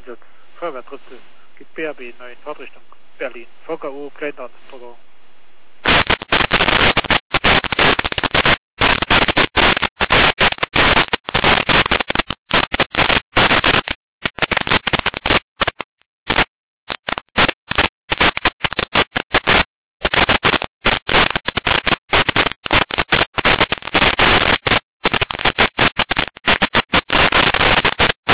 Einsatz Feuerwehrtruppe gibt BRB 9 Fahrtrichtung Berlin VKU Kleinland, pardon.